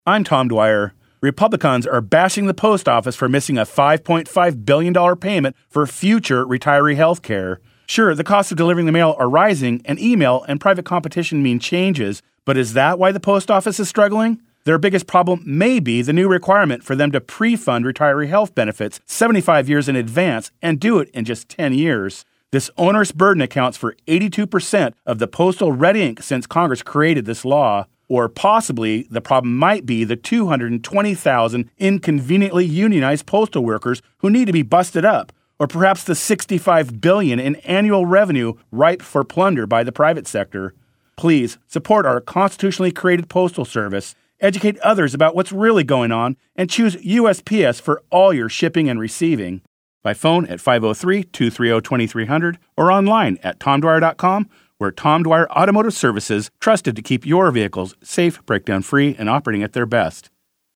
I'm Tom Dwyer. Republicans are bashing the post office for missing a $5.5 billion payment for future retiree health care. Sure, the cost of delivering the mail are rising, and email and private competition mean changes, but is that why the post office is struggling? Their biggest problem may be the new requirement for them to pre-fund retiree health benefits 75 years in advance and do it in just 10 years. This onerous burden accounts for 82% of the postal red ink since Congress created this law. Or possibly the problem might be the 220,000 inconveniently unionized postal workers who need to be busted up, or perhaps the $65 billion in annual revenue ripe for plunder by the private sector. Please support our constitutionally created postal service, educate others about what's really going on, and choose USPS for all your shipping and receiving. By phone at 503-230-2300 or online at tomdwyer.com, where Tom Dwyer Automotive Services, trusted to keep your vehicles safe, breakdown-free, and operating at their best.